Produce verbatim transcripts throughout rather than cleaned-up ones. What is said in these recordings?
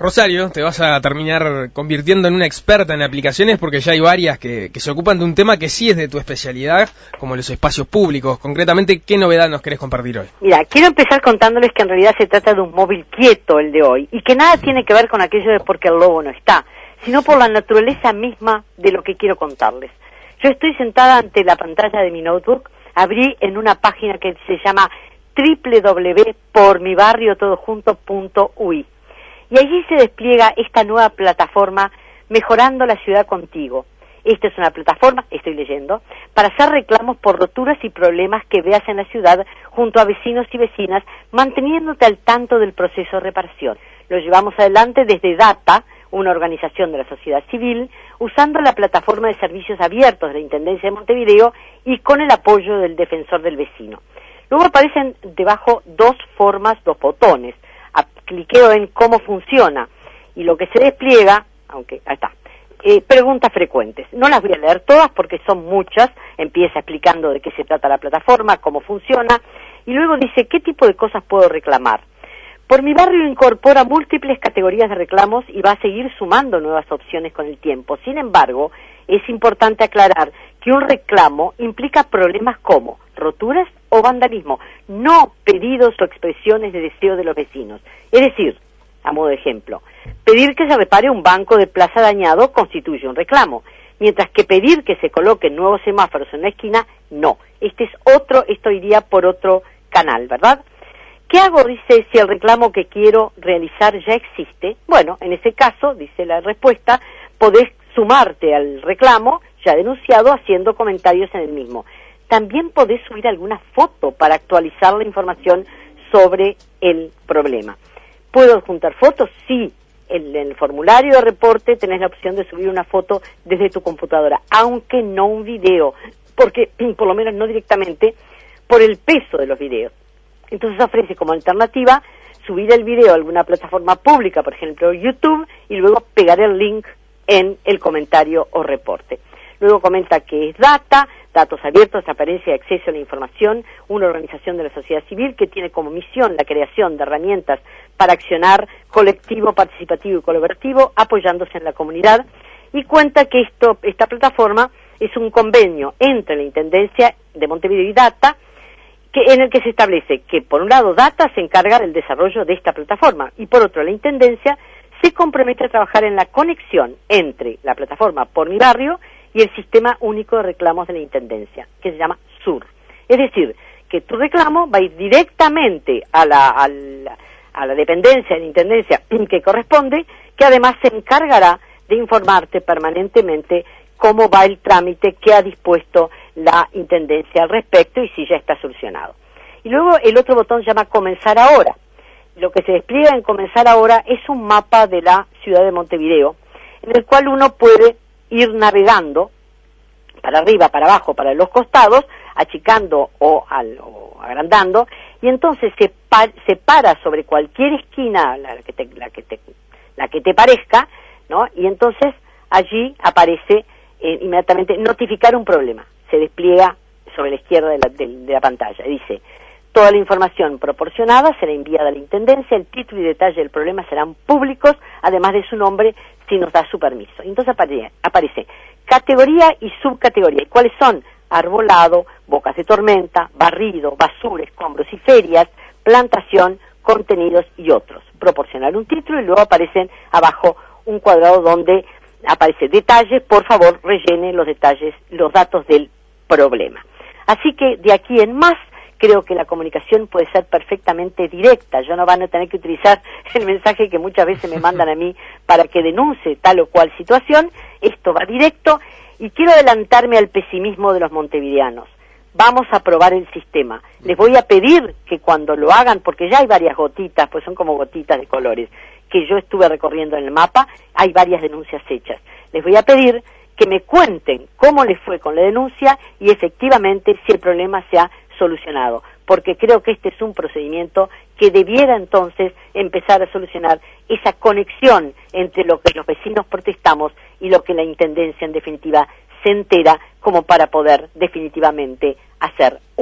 Rosario, te vas a terminar convirtiendo en una experta en aplicaciones porque ya hay varias que, que se ocupan de un tema que sí es de tu especialidad, como los espacios públicos. Concretamente, ¿qué novedad nos querés compartir hoy? Mira, quiero empezar contándoles que en realidad se trata de un móvil quieto el de hoy y que nada tiene que ver con aquello de porque el lobo no está, sino por la naturaleza misma de lo que quiero contarles. Yo estoy sentada ante la pantalla de mi notebook, abrí en una página que se llama doble u doble u doble u punto por mi barrio todo junto punto u i. Y allí se despliega esta nueva plataforma Mejorando la Ciudad Contigo. Esta es una plataforma, estoy leyendo, para hacer reclamos por roturas y problemas que veas en la ciudad junto a vecinos y vecinas, manteniéndote al tanto del proceso de reparación. Lo llevamos adelante desde DATA, una organización de la sociedad civil, usando la plataforma de servicios abiertos de la Intendencia de Montevideo y con el apoyo del defensor del vecino. Luego aparecen debajo dos formas, dos botones. Cliqueo en cómo funciona y lo que se despliega, aunque ahí está, eh, preguntas frecuentes. No las voy a leer todas porque son muchas. Empieza explicando de qué se trata la plataforma, cómo funciona y luego dice qué tipo de cosas puedo reclamar. Por mi barrio incorpora múltiples categorías de reclamos y va a seguir sumando nuevas opciones con el tiempo. Sin embargo, es importante aclarar que un reclamo implica problemas como roturas o vandalismo, no pedidos o expresiones de deseo de los vecinos. Es decir, a modo de ejemplo, pedir que se repare un banco de plaza dañado constituye un reclamo, mientras que pedir que se coloquen nuevos semáforos en una esquina, no. Este es otro, esto iría por otro canal, ¿verdad? ¿Qué hago, dice, si el reclamo que quiero realizar ya existe? Bueno, en ese caso, dice la respuesta, podés sumarte al reclamo ya denunciado haciendo comentarios en el mismo. También podés subir alguna foto para actualizar la información sobre el problema. ¿Puedo juntar fotos? Sí. En el formulario de reporte tenés la opción de subir una foto desde tu computadora, aunque no un video, porque por lo menos no directamente, por el peso de los videos. Entonces ofrece como alternativa subir el video a alguna plataforma pública, por ejemplo YouTube, y luego pegar el link en el comentario o reporte. Luego comenta que es DATA, Datos Abiertos, Transparencia y Acceso a la Información, una organización de la sociedad civil que tiene como misión la creación de herramientas para accionar colectivo, participativo y colaborativo, apoyándose en la comunidad, y cuenta que esto, esta plataforma es un convenio entre la Intendencia de Montevideo y DATA, que, en el que se establece que, por un lado, DATA se encarga del desarrollo de esta plataforma, y por otro, la Intendencia se compromete a trabajar en la conexión entre la plataforma Por Mi Barrio y el Sistema Único de Reclamos de la Intendencia, que se llama SUR. Es decir, que tu reclamo va a ir directamente a la, a la, a la dependencia de la Intendencia que corresponde, que además se encargará de informarte permanentemente cómo va el trámite que ha dispuesto la Intendencia al respecto y si ya está solucionado. Y luego el otro botón se llama Comenzar Ahora. Lo que se despliega en Comenzar Ahora es un mapa de la ciudad de Montevideo, en el cual uno puede ir navegando para arriba, para abajo, para los costados, achicando o, al, o agrandando, y entonces se, pa, se para sobre cualquier esquina, la que te, la que te, la que te parezca, ¿no? Y entonces allí aparece eh, inmediatamente notificar un problema. Se despliega sobre la izquierda de la, de, de la pantalla. Dice, toda la información proporcionada será enviada a la Intendencia, el título y detalle del problema serán públicos, además de su nombre, si nos da su permiso. Entonces aparece, aparece categoría y subcategoría. ¿Y cuáles son? Arbolado, bocas de tormenta, barrido, basura, escombros y ferias, plantación, contenidos y otros. Proporcionar un título y luego aparecen abajo un cuadrado donde aparece detalles. Por favor, rellene los detalles, los datos del problema. Así que de aquí en más, creo que la comunicación puede ser perfectamente directa. Yo no van a tener que utilizar el mensaje que muchas veces me mandan a mí para que denuncie tal o cual situación. Esto va directo y quiero adelantarme al pesimismo de los montevideanos. Vamos a probar el sistema. Les voy a pedir que cuando lo hagan, porque ya hay varias gotitas, pues son como gotitas de colores, que yo estuve recorriendo en el mapa, hay varias denuncias hechas. Les voy a pedir que me cuenten cómo les fue con la denuncia y efectivamente si el problema se ha solucionado, porque creo que este es un procedimiento que debiera entonces empezar a solucionar esa conexión entre lo que los vecinos protestamos y lo que la Intendencia en definitiva se entera como para poder definitivamente hacer un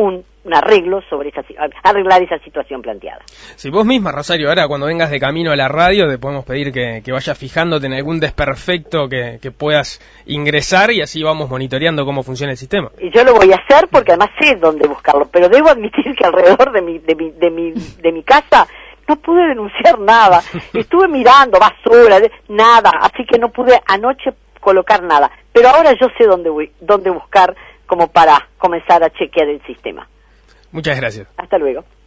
un arreglo sobre esa, arreglar esa situación planteada. Si vos misma, Rosario, ahora cuando vengas de camino a la radio, te podemos pedir que, que vayas fijándote en algún desperfecto que, que puedas ingresar y así vamos monitoreando cómo funciona el sistema. Y yo lo voy a hacer porque además sé dónde buscarlo, pero debo admitir que alrededor de mi, de mi, de mi, de mi casa no pude denunciar nada. Estuve mirando basura, nada, así que no pude anoche colocar nada. Pero ahora yo sé dónde voy, dónde buscar como para comenzar a chequear el sistema. Muchas gracias. Hasta luego.